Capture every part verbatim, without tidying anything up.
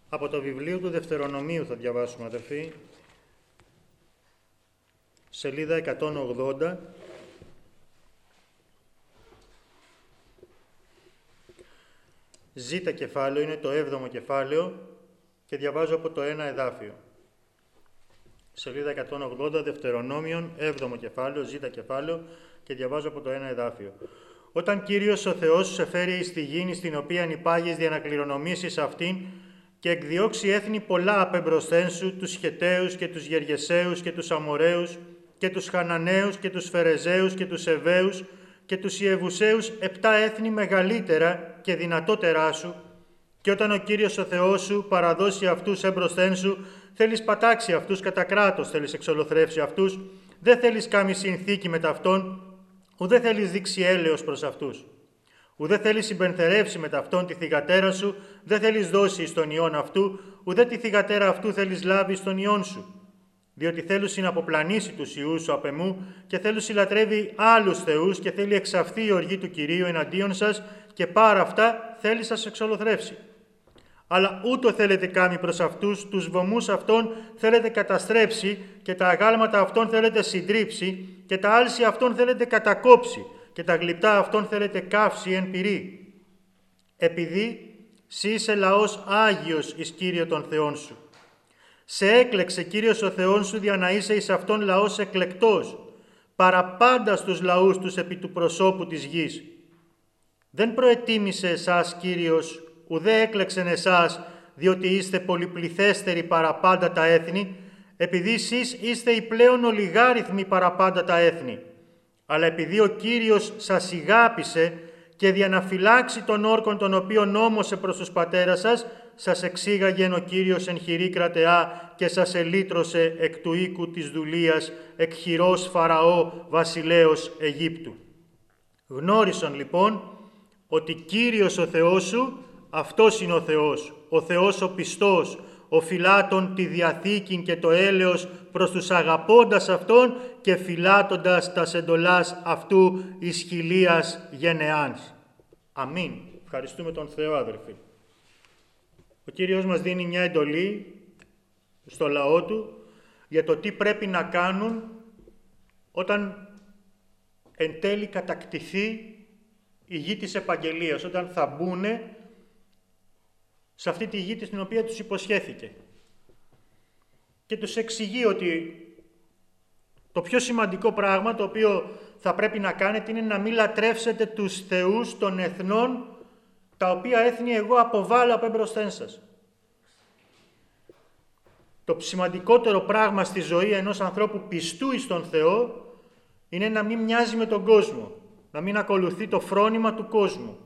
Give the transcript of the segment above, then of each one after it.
Από το βιβλίο του Δευτερονομίου θα διαβάσουμε, αδερφοί, σελίδα εκατόν ογδόντα, ζήτα κεφάλαιο, είναι το έβδομο κεφάλαιο και διαβάζω από το ένα εδάφιο. Σελίδα εκατόν ογδόντα, Δευτερονόμιον, έβδομο κεφάλαιο, ζήτα κεφάλαιο και διαβάζω από το ένα εδάφιο. Όταν Κύριος ο Θεός σου σε φέρει εις τη γήνη στην οποία υπάγεις για να κληρονομήσεις αυτήν και εκδιώξει έθνη πολλά απεμπροσθέν σου, τους Χεταίους και τους Γεργεσαίους και τους Αμοραίους και τους Χαναναίους και τους Φερεζαίους και τους Εβαίους και τους Ιεβουσαίους, επτά έθνη μεγαλύτερα και δυνατότερά σου, και όταν ο Κύριος ο Θεός σου παραδώσει αυτούς εμπροσθέν σου, θέλεις πατάξει αυτούς κατά κράτος, θέλεις εξολοθρεύσει αυτούς, δεν θέλεις κάμει συνθήκη με ταυτόν, ουδέ θέλεις δείξει έλεος προς αυτούς. Ουδέ θέλεις συμπενθερεύσει με ταυτόν τη θυγατέρα σου, δεν θέλεις δώσει εις τον ιόν αυτού, ουδέ τη θυγατέρα αυτού θέλεις λάβει εις τον ιόν σου. Διότι θέλουν να αποπλανήσει τους ιούς σου απ' εμού και θέλουν συλλατρεύει άλλους θεούς και θέλει εξαφθεί η οργή του Κυρίου εναντίον σας και πάρα αυτά θέλει σας εξολοθρεύσει. Αλλά ούτω θέλετε κάμει προς αυτούς, τους βωμούς αυτών θέλετε καταστρέψει και τα αγάλματα αυτών θέλετε συντρίψει και τα άλση αυτών θέλετε κατακόψει και τα γλυπτά αυτών θέλετε καύσει εν πυρί. Επειδή σύ είσαι λαός Άγιος εις Κύριο των Θεών σου. Σε έκλεξε Κύριος ο Θεός σου δια να είσαι εις αυτόν λαός εκλεκτός, παραπάντα στους λαούς τους επί του προσώπου της γης. Δεν προετίμησε εσάς Κύριος, ουδέ έκλεξεν εσάς, διότι είστε πολυπληθέστεροι παραπάντα τα έθνη, επειδή εσείς είστε οι πλέον ολιγάριθμοι παραπάντα τα έθνη. Αλλά επειδή ο Κύριος σας ηγάπησε και δια να φυλάξει τον όρκον τον οποίον νόμωσε προς τους πατέρας σας, σας εξήγαγεν ο Κύριος εν χειρή κρατεά και σας ελύτρωσε εκ του οίκου της δουλείας, εκ χειρός Φαραώ βασιλέως Αιγύπτου. Γνώρισον λοιπόν ότι Κύριος ο Θεός σου, αυτός είναι ο Θεός, ο Θεός ο πιστός, ο φυλάτων τη Διαθήκην και το έλεος προς τους αγαπώντας Αυτόν και φυλάτοντας τας εντολάς Αυτού εις χιλίας γενεάνς. Αμήν. Ευχαριστούμε τον Θεό, αδερφοί. Ο Κύριος μας δίνει μια εντολή στο λαό Του για το τι πρέπει να κάνουν όταν εν τέλει κατακτηθεί η γη της επαγγελίας, όταν θα μπουνε σε αυτή τη γη την οποία τους υποσχέθηκε. Και τους εξηγεί ότι το πιο σημαντικό πράγμα το οποίο θα πρέπει να κάνετε είναι να μην λατρεύσετε τους θεούς των εθνών, τα οποία έθνη εγώ αποβάλλω από εμπροσθέν σας. Το σημαντικότερο πράγμα στη ζωή ενός ανθρώπου πιστού εις τον Θεό είναι να μην μοιάζει με τον κόσμο, να μην ακολουθεί το φρόνημα του κόσμου,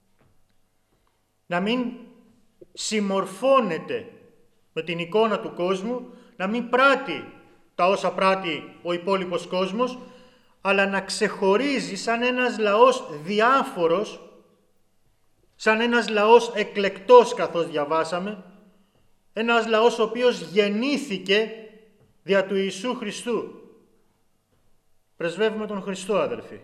να μην συμμορφώνεται με την εικόνα του κόσμου, να μην πράττει τα όσα πράττει ο υπόλοιπος κόσμος, αλλά να ξεχωρίζει σαν ένας λαός διάφορος, σαν ένας λαός εκλεκτός, καθώς διαβάσαμε, ένας λαός ο οποίος γεννήθηκε δια του Ιησού Χριστού. Πρεσβεύουμε τον Χριστό, αδελφοί.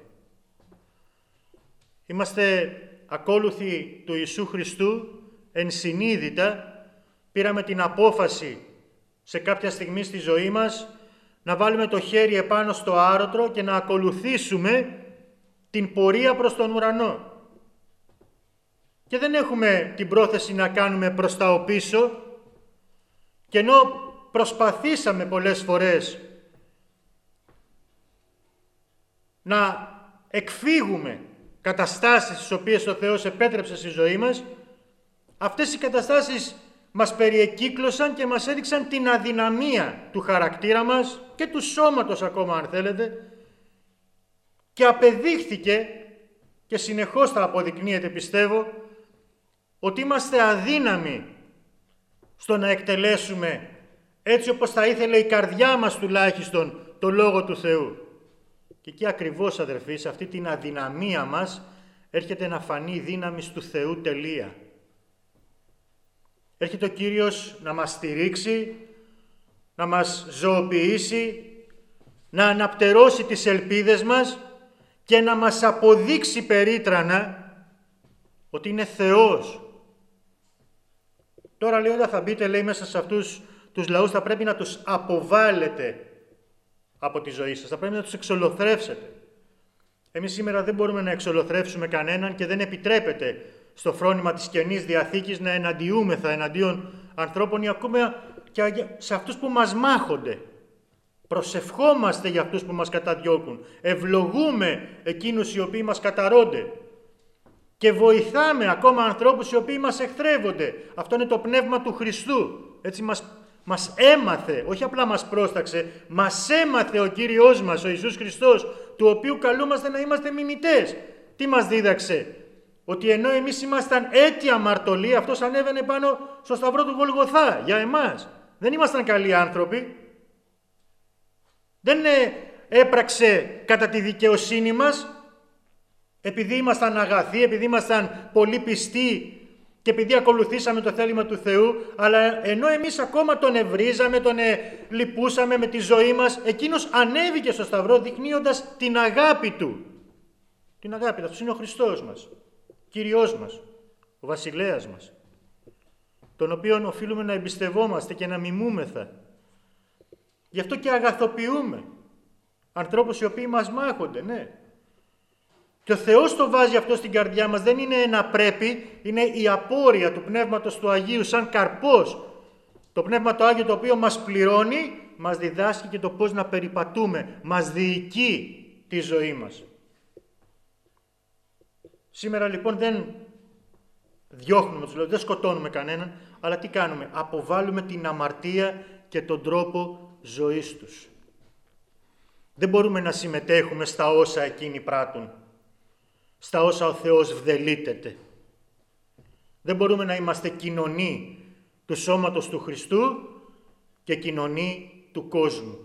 Είμαστε ακόλουθοι του Ιησού Χριστού, ενσυνείδητα πήραμε την απόφαση σε κάποια στιγμή στη ζωή μας να βάλουμε το χέρι επάνω στο άρωτρο και να ακολουθήσουμε την πορεία προς τον ουρανό. Και δεν έχουμε την πρόθεση να κάνουμε προς τα οπίσω, και ενώ προσπαθήσαμε πολλές φορές να εκφύγουμε καταστάσεις τις οποίες ο Θεός επέτρεψε στη ζωή μας, αυτές οι καταστάσεις μας περιεκύκλωσαν και μας έδειξαν την αδυναμία του χαρακτήρα μας και του σώματος ακόμα, αν θέλετε, και απεδείχθηκε και συνεχώς θα αποδεικνύεται, πιστεύω, ότι είμαστε αδύναμοι στο να εκτελέσουμε έτσι όπως θα ήθελε η καρδιά μας τουλάχιστον το Λόγο του Θεού. Και εκεί ακριβώς, αδερφοί, σε αυτή την αδυναμία μας έρχεται να φανεί η δύναμη του Θεού τελεία. Έρχεται ο Κύριος να μας στηρίξει, να μας ζωοποιήσει, να αναπτερώσει τις ελπίδες μας και να μας αποδείξει περίτρανα ότι είναι Θεός. Τώρα λέει όταν θα μπείτε, λέει, μέσα σε αυτούς τους λαούς θα πρέπει να τους αποβάλλετε από τη ζωή σας, θα πρέπει να τους εξολοθρεύσετε. Εμείς σήμερα δεν μπορούμε να εξολοθρεύσουμε κανέναν και δεν επιτρέπεται στο φρόνημα της Καινής Διαθήκης να εναντιούμεθα εναντίον ανθρώπων ή ακόμα και σε αυτούς που μας μάχονται. Προσευχόμαστε για αυτούς που μας καταδιώκουν. Ευλογούμε εκείνους οι οποίοι μας καταρρώνται. Και βοηθάμε ακόμα ανθρώπους οι οποίοι μας εχθρεύονται. Αυτό είναι το πνεύμα του Χριστού. Έτσι μας, μας έμαθε, όχι απλά μας πρόσταξε, μας έμαθε ο Κύριος μας, ο Ιησούς Χριστός, του οποίου καλούμαστε να είμαστε μιμητές. Τι μας δίδαξε? Ότι ενώ εμείς ήμασταν έτοι αμαρτωλοί, αυτός ανέβαινε πάνω στο σταυρό του Γολγοθά για εμάς. Δεν ήμασταν καλοί άνθρωποι. Δεν έπραξε κατά τη δικαιοσύνη μας, επειδή ήμασταν αγαθοί, επειδή ήμασταν πολύ πιστοί και επειδή ακολουθήσαμε το θέλημα του Θεού, αλλά ενώ εμείς ακόμα τον ευρίζαμε, τον λυπούσαμε με τη ζωή μας, εκείνος ανέβηκε στο σταυρό δεικνύοντας την αγάπη του. Την αγάπη του. Αυτός είναι ο Χριστός μας, Κύριος μας, ο Βασιλέας μας, τον οποίον οφείλουμε να εμπιστευόμαστε και να μιμούμεθα. Γι' αυτό και αγαθοποιούμε ανθρώπους οι οποίοι μας μάχονται, ναι. Και ο Θεός το βάζει αυτό στην καρδιά μας, δεν είναι ένα πρέπει, είναι η απόρρεια του Πνεύματος του Αγίου σαν καρπός. Το Πνεύμα το Άγιο το οποίο μας πληρώνει, μας διδάσκει και το πώς να περιπατούμε, μας διοικεί τη ζωή μας. Σήμερα λοιπόν δεν διώχνουμε τους λόγους, δεν σκοτώνουμε κανέναν, αλλά τι κάνουμε? Αποβάλλουμε την αμαρτία και τον τρόπο ζωής τους. Δεν μπορούμε να συμμετέχουμε στα όσα εκείνοι πράττουν, στα όσα ο Θεός βδελίτεται. Δεν μπορούμε να είμαστε κοινωνοί του σώματος του Χριστού και κοινωνοί του κόσμου.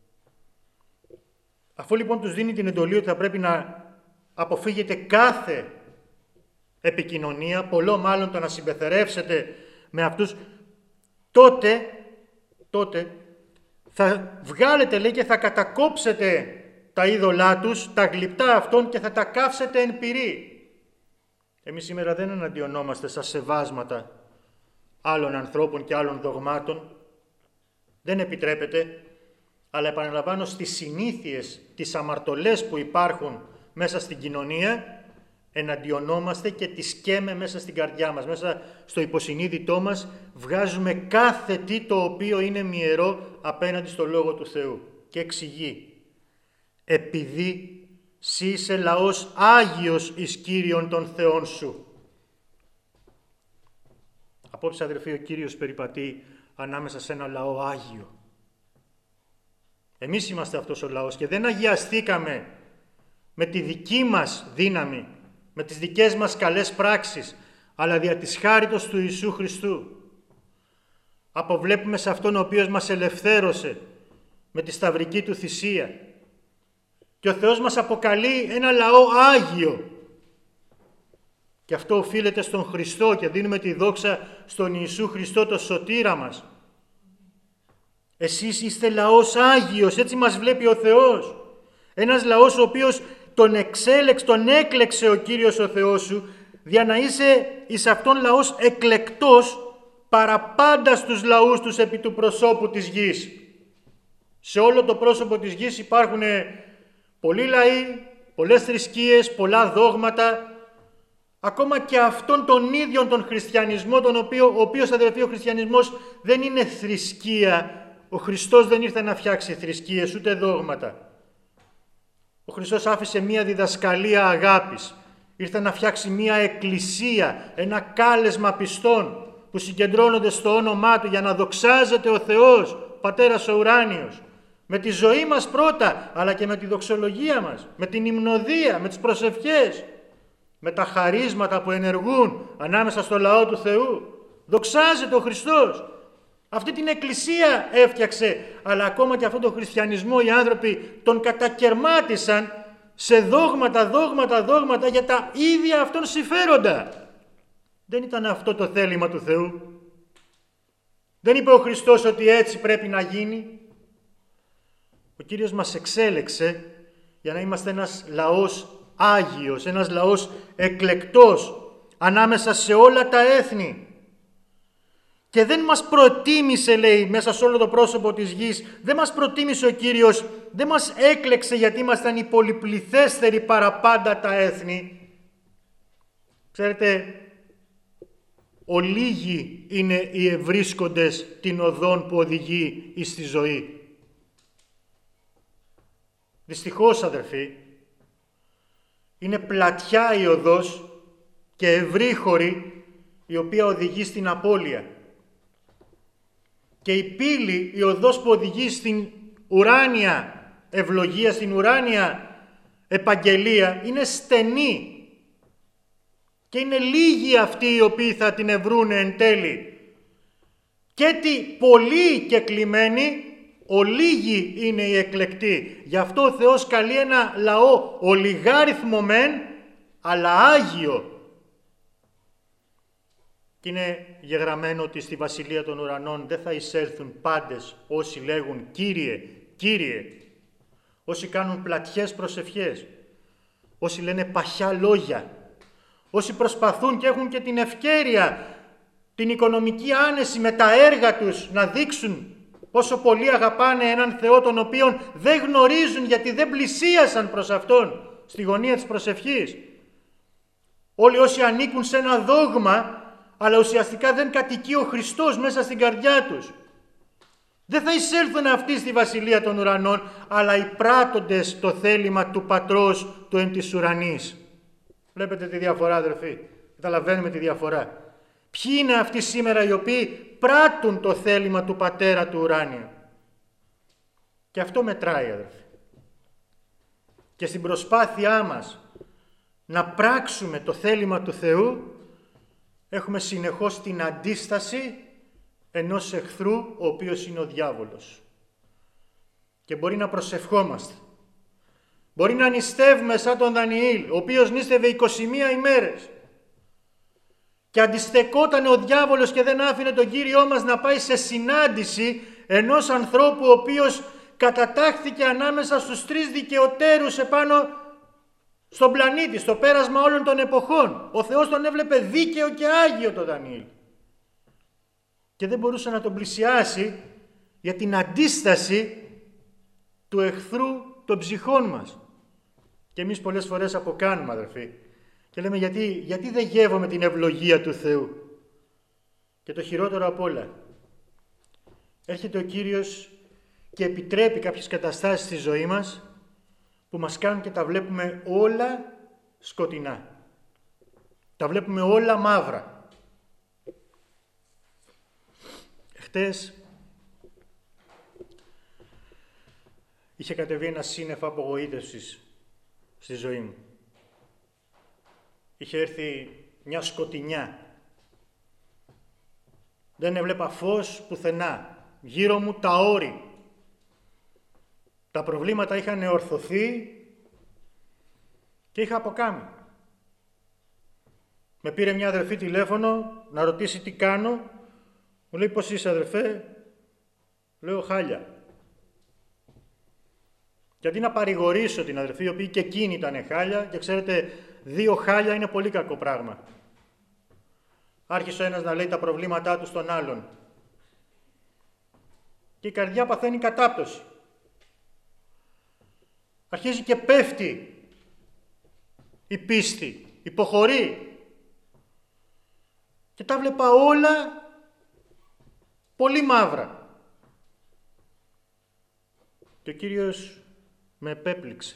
Αφού λοιπόν τους δίνει την εντολή ότι θα πρέπει να αποφύγετε κάθε επικοινωνία, πολλό μάλλον το να συμπεθερεύσετε με αυτούς, τότε, τότε θα βγάλετε, λέει, και θα κατακόψετε τα είδωλά τους, τα γλυπτά αυτών και θα τα καύσετε εν πυρί. Εμείς σήμερα δεν εναντιονόμαστε στα σεβάσματα άλλων ανθρώπων και άλλων δογμάτων. Δεν επιτρέπεται, αλλά επαναλαμβάνω στις συνήθειες, τις αμαρτωλές που υπάρχουν μέσα στην κοινωνία, εναντιονόμαστε και τις καίμε μέσα στην καρδιά μας, μέσα στο υποσυνείδητό μας, βγάζουμε κάθε τι το οποίο είναι μυερό απέναντι στο Λόγο του Θεού. Και εξηγεί, επειδή σύ είσαι λαός Άγιος εις Κύριον των Θεών σου. Απόψε αδερφοί, ο Κύριος περιπατεί ανάμεσα σε ένα λαό Άγιο. Εμείς είμαστε αυτός ο λαός και δεν αγιαστήκαμε με τη δική μας δύναμη, με τις δικές μας καλές πράξεις, αλλά δια της χάριτος του Ιησού Χριστού. Αποβλέπουμε σε Αυτόν ο οποίος μας ελευθέρωσε με τη σταυρική του θυσία. Και ο Θεός μας αποκαλεί ένα λαό Άγιο. Και αυτό οφείλεται στον Χριστό και δίνουμε τη δόξα στον Ιησού Χριστό, το σωτήρα μας. Εσείς είστε λαός Άγιος, έτσι μας βλέπει ο Θεός. Ένας λαός ο οποίος τον εξέλεξε, τον έκλεξε ο Κύριος ο Θεός σου, για να είσαι εις αυτόν λαός εκλεκτός παραπάντα στους λαούς τους επί του προσώπου της γης. Σε όλο το πρόσωπο της γης υπάρχουν πολλοί λαοί, πολλές θρησκείες, πολλά δόγματα, ακόμα και αυτόν τον ίδιο τον χριστιανισμό, τον οποίο, ο οποίος, αδερφοί, ο χριστιανισμός δεν είναι θρησκεία. Ο Χριστός δεν ήρθε να φτιάξει θρησκείες ούτε δόγματα. Ο Χριστός άφησε μία διδασκαλία αγάπης. Ήρθε να φτιάξει μία εκκλησία, ένα κάλεσμα πιστών που συγκεντρώνονται στο όνομά Του για να δοξάζεται ο Θεός, ο Πατέρας ο ουράνιος. Με τη ζωή μας πρώτα, αλλά και με τη δοξολογία μας, με την υμνοδία, με τις προσευχές, με τα χαρίσματα που ενεργούν ανάμεσα στο λαό του Θεού. Δοξάζεται ο Χριστός. Αυτή την εκκλησία έφτιαξε, αλλά ακόμα και αυτόν τον χριστιανισμό οι άνθρωποι τον κατακερμάτισαν σε δόγματα, δόγματα, δόγματα για τα ίδια αυτών συμφέροντα. Δεν ήταν αυτό το θέλημα του Θεού. Δεν είπε ο Χριστός ότι έτσι πρέπει να γίνει. Ο Κύριος μας εξέλεξε για να είμαστε ένας λαός Άγιος, ένας λαός εκλεκτός ανάμεσα σε όλα τα έθνη. Και δεν μας προτίμησε, λέει, μέσα σε όλο το πρόσωπο της γης, δεν μας προτίμησε ο Κύριος, δεν μας έκλεξε γιατί ήμασταν οι πολυπληθέστεροι παραπάντα τα έθνη. Ξέρετε, ολίγοι είναι οι ευρίσκοντες την οδόν που οδηγεί εις τη ζωή. Δυστυχώς, αδερφοί, είναι πλατιά η οδός και ευρύχωρη η οποία οδηγεί στην απώλεια. Και η πύλη, η οδός που οδηγεί στην ουράνια ευλογία, στην ουράνια επαγγελία, είναι στενή. Και είναι λίγοι αυτοί οι οποίοι θα την ευρούνε εν τέλει. Και τι πολλοί και κλειμένοι, ολίγοι είναι οι εκλεκτοί. Γι' αυτό ο Θεός καλεί ένα λαό ολιγάριθμο μεν, αλλά άγιο. Και είναι γεγραμμένο ότι στη Βασιλεία των Ουρανών δεν θα εισέλθουν πάντες όσοι λέγουν Κύριε, Κύριε, όσοι κάνουν πλατιές προσευχές, όσοι λένε παχιά λόγια, όσοι προσπαθούν και έχουν και την ευκαιρία, την οικονομική άνεση με τα έργα τους να δείξουν πόσο πολύ αγαπάνε έναν Θεό τον οποίον δεν γνωρίζουν γιατί δεν πλησίασαν προς Αυτόν στη γωνία της προσευχής. Όλοι όσοι ανήκουν σε ένα δόγμα, αλλά ουσιαστικά δεν κατοικεί ο Χριστός μέσα στην καρδιά τους. Δεν θα εισέλθουν αυτοί στη Βασιλεία των Ουρανών, αλλά οι πράττοντες το θέλημα του Πατρός του εν της ουρανής. Βλέπετε τη διαφορά, αδερφοί. Καταλαβαίνουμε τη διαφορά. Ποιοι είναι αυτοί σήμερα οι οποίοι πράττουν το θέλημα του Πατέρα του ουράνιου. Και αυτό μετράει, αδερφοί. Και στην προσπάθειά μας να πράξουμε το θέλημα του Θεού, έχουμε συνεχώς την αντίσταση ενός εχθρού, ο οποίος είναι ο διάβολος. Και μπορεί να προσευχόμαστε. Μπορεί να νηστεύουμε σαν τον Δανιήλ, ο οποίος νήστευε είκοσι μία ημέρες. Και αντιστεκόταν ο διάβολος και δεν άφηνε τον Κύριό μας να πάει σε συνάντηση ενός ανθρώπου ο οποίος κατατάχθηκε ανάμεσα στους τρεις δικαιοτέρους επάνω στον πλανήτη, στο πέρασμα όλων των εποχών. Ο Θεός τον έβλεπε δίκαιο και άγιο τον Δανιήλ. Και δεν μπορούσε να τον πλησιάσει για την αντίσταση του εχθρού των ψυχών μας. Και εμείς πολλές φορές αποκάνουμε, αδερφοί. Και λέμε γιατί, γιατί δεν γεύομαι την ευλογία του Θεού. Και το χειρότερο απ' όλα, έρχεται ο Κύριος και επιτρέπει κάποιες καταστάσεις στη ζωή μας που μας κάνουν και τα βλέπουμε όλα σκοτεινά. Τα βλέπουμε όλα μαύρα. Χτες είχε κατεβεί ένα σύννεφο απογοήτευσης στη ζωή μου. Είχε έρθει μια σκοτεινιά. Δεν έβλεπα φως πουθενά. Γύρω μου τα όρη. Τα προβλήματα είχαν ορθωθεί και είχα αποκάμει. Με πήρε μια αδερφή τηλέφωνο να ρωτήσει τι κάνω. Μου λέει πώς είσαι, αδερφέ. Λέω χάλια. Γιατί να παρηγορήσω την αδερφή, η οποία και εκείνη ήταν χάλια, και ξέρετε, δύο χάλια είναι πολύ κακό πράγμα. Άρχισε ο ένας να λέει τα προβλήματά του στον άλλον. Και η καρδιά παθαίνει κατάπτωση. Αρχίζει και πέφτει η πίστη, υποχωρεί. Και τα βλέπα όλα πολύ μαύρα. Και ο Κύριος με επέπληξε.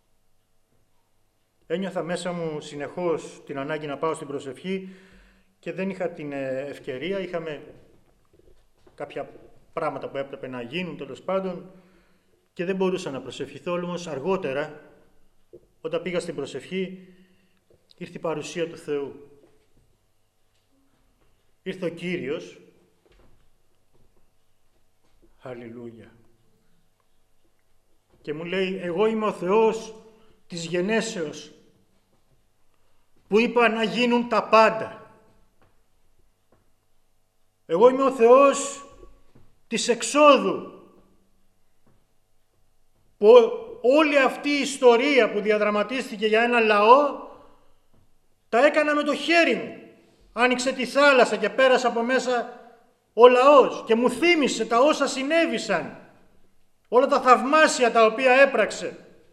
Ένιωθα μέσα μου συνεχώς την ανάγκη να πάω στην προσευχή και δεν είχα την ευκαιρία. Είχαμε κάποια πράγματα που έπρεπε να γίνουν τέλος πάντων και δεν μπορούσα να προσευχηθώ. Όμως αργότερα, όταν πήγα στην προσευχή, ήρθε η παρουσία του Θεού. Ήρθε ο Κύριος. Αλληλούια. Και μου λέει, εγώ είμαι ο Θεός της γενέσεως, που είπα να γίνουν τα πάντα. Εγώ είμαι ο Θεός της εξόδου, που όλη αυτή η ιστορία που διαδραματίστηκε για ένα λαό, τα έκανα με το χέρι μου. Άνοιξε τη θάλασσα και πέρασα από μέσα ο λαός και μου θύμισε τα όσα συνέβησαν, όλα τα θαυμάσια τα οποία έπραξε.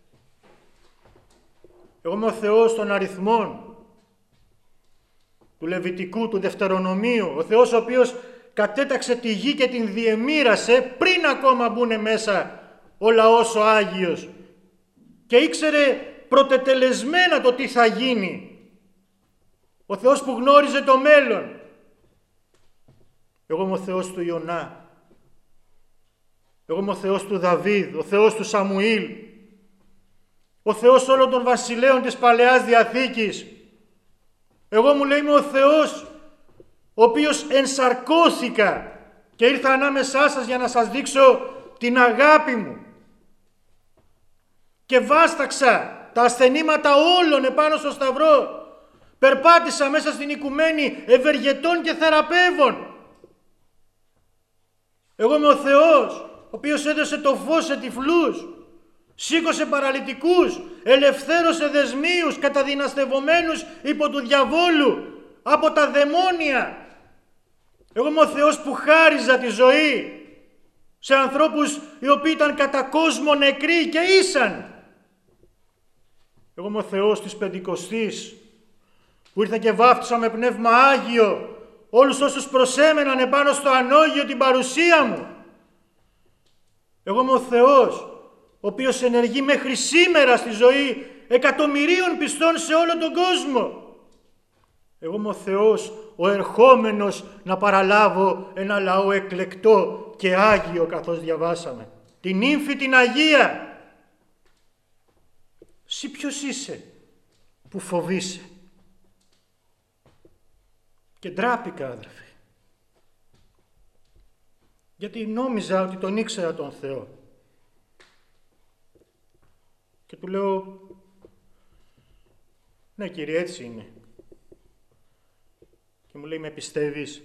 Εγώ είμαι ο Θεός των αριθμών, του Λεβιτικού, του Δευτερονομίου, ο Θεός ο οποίος κατέταξε τη γη και την διεμοίρασε πριν ακόμα μπουν μέσα ο λαός ο Άγιος και ήξερε πρωτετελεσμένα το τι θα γίνει. Ο Θεός που γνώριζε το μέλλον. Εγώ είμαι ο Θεός του Ιωνά. Εγώ είμαι ο Θεός του Δαβίδ, ο Θεός του Σαμουήλ, ο Θεός όλων των βασιλέων της Παλαιάς Διαθήκης. Εγώ, μου λέει, είμαι ο Θεός ο οποίος ενσαρκώθηκα και ήρθα ανάμεσά σας για να σας δείξω την αγάπη μου. Και βάσταξα τα ασθενήματα όλων επάνω στο σταυρό. Περπάτησα μέσα στην οικουμένη ευεργετών και θεραπεύων. Εγώ είμαι ο Θεός ο οποίος έδωσε το φως σε τυφλούς, σήκωσε παραλυτικούς, ελευθέρωσε δεσμίους καταδυναστευομένους υπό του διαβόλου, από τα δαιμόνια. Εγώ είμαι ο Θεός που χάριζα τη ζωή σε ανθρώπους οι οποίοι ήταν κατά κόσμο νεκροί και ήσαν. Εγώ είμαι ο Θεός της Πεντηκοστής που ήρθα και βάφτισα με πνεύμα Άγιο όλους όσους προσέμεναν επάνω στο ανώγιο την παρουσία μου. Εγώ είμαι ο Θεός ο οποίος ενεργεί μέχρι σήμερα στη ζωή εκατομμυρίων πιστών σε όλο τον κόσμο. Εγώ είμαι ο Θεός ο ερχόμενος να παραλάβω ένα λαό εκλεκτό και Άγιο, καθώς διαβάσαμε. Την ύμφη την Αγία. Συ ποιος είσαι που φοβείσαι? Και ντράπηκα, αδερφοί, γιατί νόμιζα ότι τον ήξερα τον Θεό. Και του λέω, ναι Κύριε, έτσι είναι. Και μου λέει, με πιστεύεις?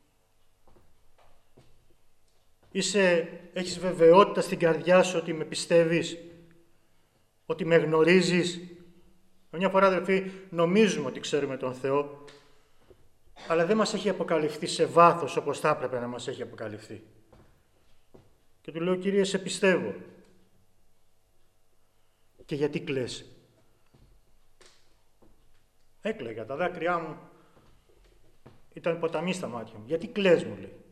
Είσαι, έχεις βεβαιότητα στην καρδιά σου ότι με πιστεύεις, ότι με γνωρίζεις? Μια φορά, αδερφοί, νομίζουμε ότι ξέρουμε τον Θεό, αλλά δεν μας έχει αποκαλυφθεί σε βάθος όπως θα έπρεπε να μας έχει αποκαλυφθεί. Και του λέω, Κύριε, σε πιστεύω. Και γιατί κλαις? Έκλαιγα, τα δάκρυά μου ήταν ποταμί στα μάτια μου. Γιατί κλαις, μου λέει.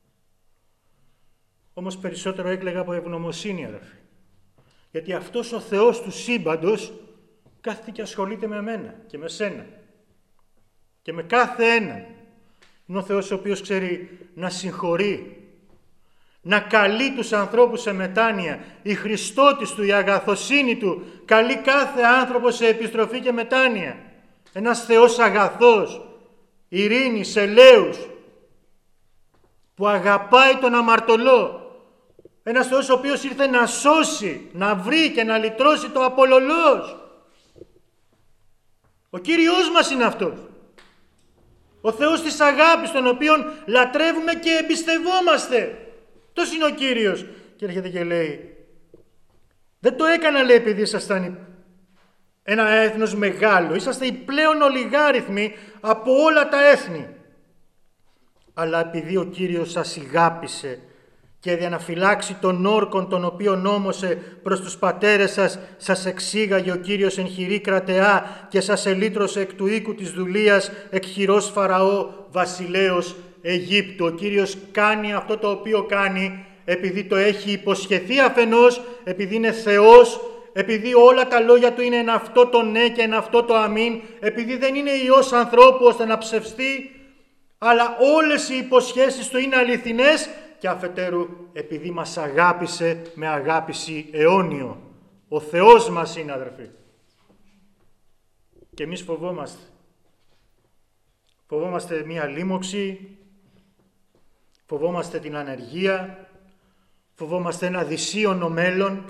Όμως περισσότερο έκλαιγα από ευγνωμοσύνη, αδερφοί. Γιατί αυτός ο Θεός του σύμπαντος κάθεται και ασχολείται με μένα και με σένα και με κάθε έναν. Είναι ο Θεός ο οποίος ξέρει να συγχωρεί, να καλεί τους ανθρώπους σε μετάνοια. Η Χριστότης του, η αγαθοσύνη του καλεί κάθε άνθρωπο σε επιστροφή και μετάνοια. Ένας Θεός αγαθός, ειρήνης, ελέους, που αγαπάει τον αμαρτωλό. Ένας Θεός ο οποίος ήρθε να σώσει, να βρει και να λυτρώσει το απολωλός. Ο Κύριος μας είναι αυτός. Ο Θεός της αγάπης, τον οποίον λατρεύουμε και εμπιστευόμαστε. Αυτός είναι ο Κύριος. Και έρχεται και λέει, δεν το έκανα, λέει, επειδή ήσασταν ένα έθνος μεγάλο. Είσαστε οι πλέον ολιγάριθμοι από όλα τα έθνη. Αλλά επειδή ο Κύριος σας ηγάπησε και για να φυλάξει τον όρκον τον οποίο νόμωσε προς τους πατέρες σας, σας εξήγαγε ο Κύριος εν χειρή κρατεά και σας ελύτρωσε εκ του οίκου της δουλείας εκ χειρός Φαραώ βασιλέως Αιγύπτου. Ο Κύριος κάνει αυτό το οποίο κάνει επειδή το έχει υποσχεθεί αφενός, επειδή είναι Θεός, επειδή όλα τα λόγια του είναι εν αυτό το ναι και εν αυτό το αμήν, επειδή δεν είναι Υιός ανθρώπου ώστε να ψευστεί, αλλά όλες οι υποσχέσεις του είναι αληθινές, και αφετέρου επειδή μας αγάπησε με αγάπηση αιώνιο. Ο Θεός μας είναι, αδερφοί. Και εμείς φοβόμαστε. Φοβόμαστε μία λίμωξη, φοβόμαστε την ανεργία, φοβόμαστε ένα δυσίωνο μέλλον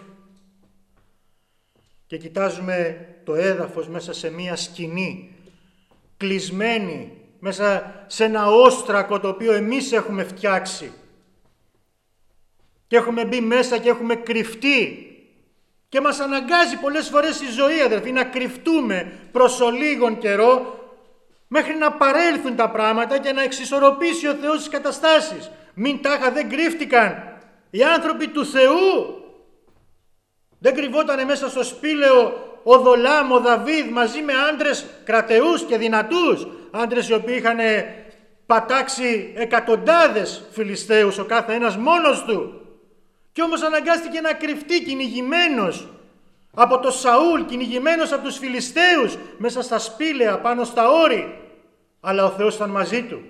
και κοιτάζουμε το έδαφος μέσα σε μία σκηνή, κλεισμένη μέσα σε ένα όστρακο το οποίο εμείς έχουμε φτιάξει. Και έχουμε μπει μέσα και έχουμε κρυφτεί. Και μας αναγκάζει πολλές φορές η ζωή, αδερφοί, να κρυφτούμε προς ολίγον καιρό, μέχρι να παρέλθουν τα πράγματα και να εξισορροπήσει ο Θεός τις καταστάσεις. Μην τάχα δεν κρύφτηκαν οι άνθρωποι του Θεού. Δεν κρυβότανε μέσα στο σπήλαιο ο Δολάμ, ο Δαβίδ μαζί με άντρες κρατεούς και δυνατούς. Άντρες οι οποίοι είχαν πατάξει εκατοντάδες Φιλιστέους ο κάθε ένας μόνος του. Και όμως αναγκάστηκε να κρυφτεί κυνηγημένος από το Σαούλ, κυνηγημένος από τους Φιλιστέους μέσα στα σπήλαια πάνω στα όρη. Αλλά ο Θεός ήταν μαζί του.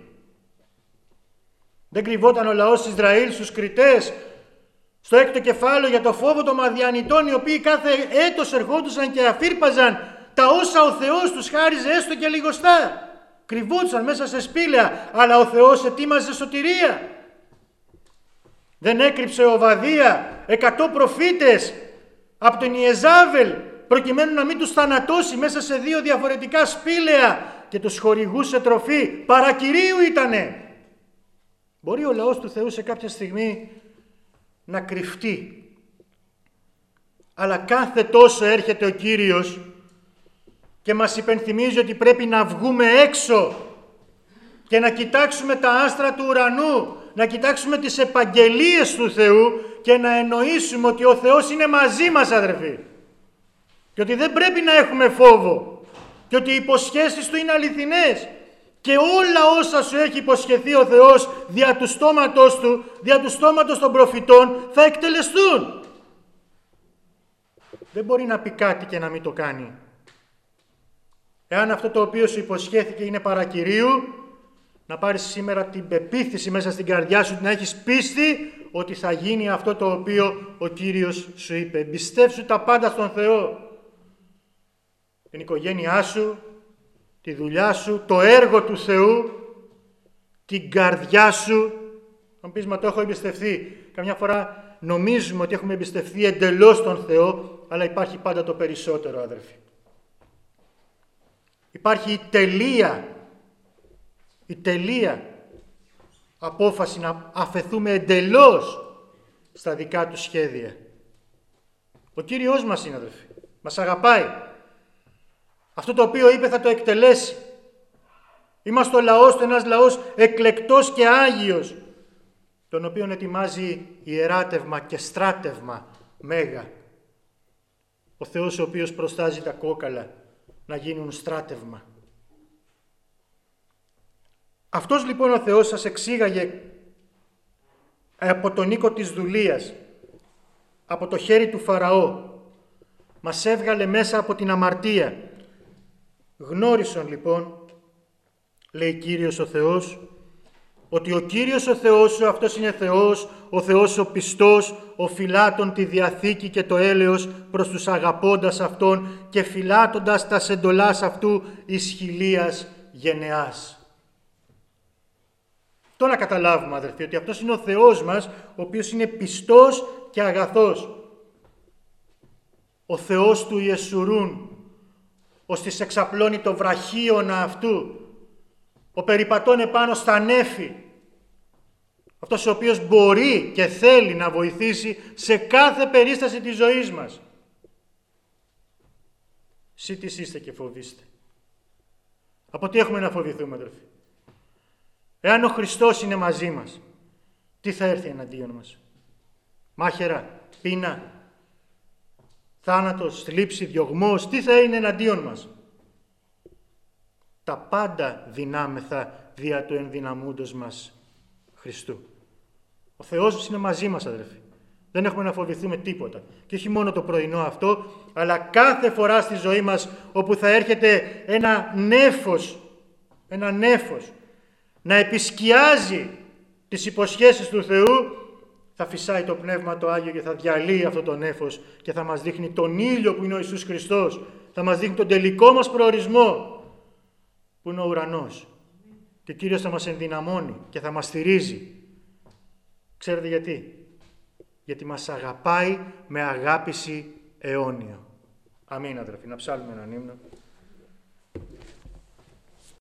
Δεν κρυβόταν ο λαός Ισραήλ στους κριτές στο έκτο κεφάλαιο για το φόβο των Μαδιανιτών, οι οποίοι κάθε έτος ερχόντουσαν και αφύρπαζαν τα όσα ο Θεός τους χάριζε έστω και λιγοστά. Κρυβόντουσαν μέσα σε σπήλαια, αλλά ο Θεός ετοίμαζε σωτηρία. Δεν έκρυψε ο Οβαδία εκατό προφήτες από τον Ιεζάβελ προκειμένου να μην τους θανατώσει μέσα σε δύο διαφορετικά σπήλαια και τους χορηγούσε τροφή. Παρακυρίου ήτανε. Μπορεί ο λαός του Θεού σε κάποια στιγμή να κρυφτεί, αλλά κάθε τόσο έρχεται ο Κύριος και μας υπενθυμίζει ότι πρέπει να βγούμε έξω και να κοιτάξουμε τα άστρα του ουρανού, να κοιτάξουμε τις επαγγελίες του Θεού και να εννοήσουμε ότι ο Θεός είναι μαζί μας, αδερφοί, και ότι δεν πρέπει να έχουμε φόβο και ότι οι υποσχέσεις του είναι αληθινές και όλα όσα σου έχει υποσχεθεί ο Θεός δια του στόματος του, δια του στόματος των προφητών, θα εκτελεστούν. Δεν μπορεί να πει κάτι και να μην το κάνει. Εάν αυτό το οποίο σου υποσχέθηκε είναι παρακυρίου, να πάρεις σήμερα την πεποίθηση μέσα στην καρδιά σου, να έχεις πίστη ότι θα γίνει αυτό το οποίο ο Κύριος σου είπε. Εμπιστεύσου τα πάντα στον Θεό. Την οικογένειά σου, τη δουλειά σου, το έργο του Θεού, την καρδιά σου. Αν πεις, μα το έχω εμπιστευτεί. Καμιά φορά νομίζουμε ότι έχουμε εμπιστευτεί εντελώς τον Θεό, αλλά υπάρχει πάντα το περισσότερο, αδερφοί. Υπάρχει η τελεία, η τελεία απόφαση να αφεθούμε εντελώς στα δικά του σχέδια. Ο Κύριος μας είναι, αδερφοί. Μας αγαπάει. Αυτό το οποίο είπε θα το εκτελέσει. Είμαστε ο λαός του, ένας λαός εκλεκτός και άγιος, τον οποίον ετοιμάζει ιεράτευμα και στράτευμα μέγα. Ο Θεός ο οποίος προστάζει τα κόκαλα να γίνουν στράτευμα. Αυτός λοιπόν ο Θεός σας εξήγαγε από τον οίκο της δουλείας, από το χέρι του Φαραώ. Μας έβγαλε μέσα από την αμαρτία. Γνώρισον λοιπόν, λέει Κύριος ο Θεός, ότι ο Κύριος ο Θεός σου, αυτός είναι Θεός, ο Θεός ο πιστός, ο φυλάτων τη Διαθήκη και το έλεος προς τους αγαπώντας Αυτόν και φυλάτοντας τας εντολάς Αυτού εις χιλίας γενεάς. Το να καταλάβουμε, αδερφοί, ότι αυτός είναι ο Θεός μας, ο οποίος είναι πιστός και αγαθός. Ο Θεός του Ιεσουρούν, ώστις εξαπλώνει το βραχίωνα αυτού, ο περιπατών επάνω στα νέφη, αυτός ο οποίος μπορεί και θέλει να βοηθήσει σε κάθε περίσταση της ζωής μας. Συ τις είστε και φοβήστε. Από τι έχουμε να φοβηθούμε, αδερφοί? Εάν ο Χριστός είναι μαζί μας, τι θα έρθει εναντίον μας? Μάχαιρα, πείνα, θάνατος, θλίψη, διωγμός, τι θα είναι εναντίον μας? Τα πάντα δυνάμεθα δια του ενδυναμούντος μας Χριστού. Ο Θεός είναι μαζί μας, αδερφοί. Δεν έχουμε να φοβηθούμε τίποτα. Και όχι μόνο το πρωινό αυτό, αλλά κάθε φορά στη ζωή μας όπου θα έρχεται ένα νέφος, ένα νέφος, να επισκιάζει τις υποσχέσεις του Θεού, θα φυσάει το Πνεύμα το Άγιο και θα διαλύει αυτό το νέφος και θα μας δείχνει τον ήλιο που είναι ο Ιησούς Χριστός, θα μας δείχνει τον τελικό μας προορισμό που είναι ο ουρανός. Και ο Κύριος θα μας ενδυναμώνει και θα μας στηρίζει. Ξέρετε γιατί? Γιατί μας αγαπάει με αγάπηση αιώνια. Αμήν, αδερφοί. Να ψάλουμε έναν ύμνο.